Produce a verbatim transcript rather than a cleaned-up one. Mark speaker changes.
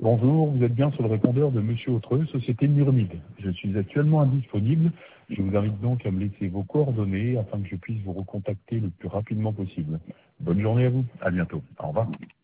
Speaker 1: Bonjour, vous êtes bien sur le répondeur de Monsieur Autreux, Société Myrmide. Je suis actuellement indisponible. Je vous invite donc à me laisser vos coordonnées afin que je puisse vous recontacter le plus rapidement possible. Bonne journée à vous. À bientôt. Au revoir.